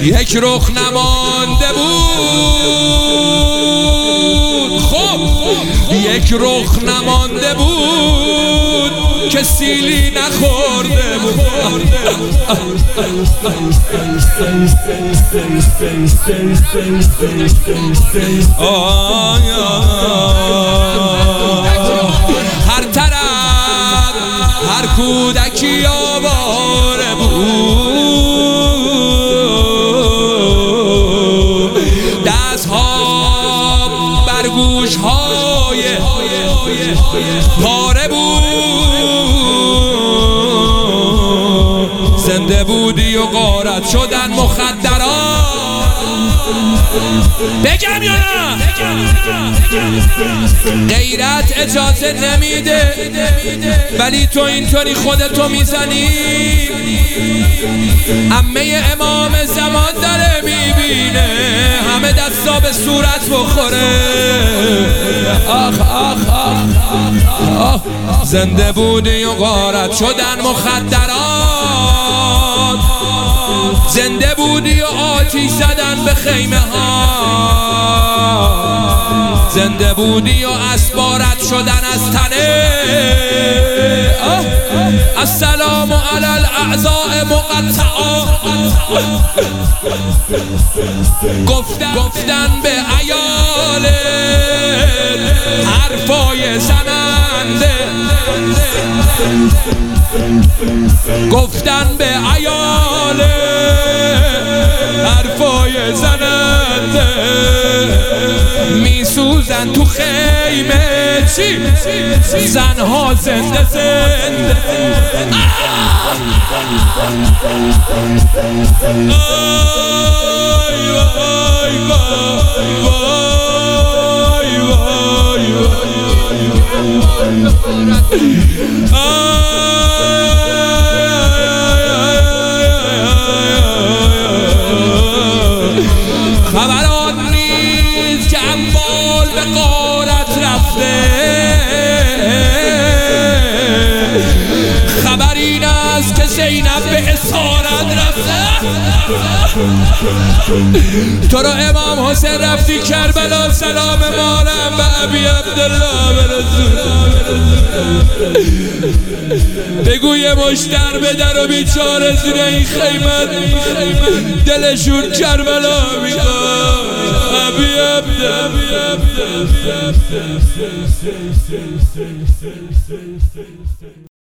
یک رخ نمانده بود، خب یک رخ نمانده بود که سیلی نخورده بود. هر طرف هر کودکی آواره بود، دستها بر گوشهای پاره بود. زنده بودی و غارت شدن مخدرات. بگم یا نه؟ غیرت اجازه نمیده، ولی تو اینطوری خودتو میزنی. عمه امام زمان داره میبینه همه دستا به صورت بخوره. آخ آخ آخ آخ. زنده بودی و غارت شدن مخدرات. زنده بودی و آتیش زدن به خیمه ها. زنده بودی و اسبارت شدن از تنه. السلام علی الاعضاء مقطعا. گفتن به عیال حرفای زننده. گفتن به عیال حرفای زننده. میسوزن تو خیمه چی؟ زنها زنده زنده. خبران نیست که اموال به غارت رفته. خبر این است که زینب به اسارت رفته. تو رو امام حسین رفتی کربلا سلام مالم به ابی عبدالله برسون. بگو یه مشتر به در و بیچاره زیر این خیمت دلشون کربلا میخواد. ابی عبدالله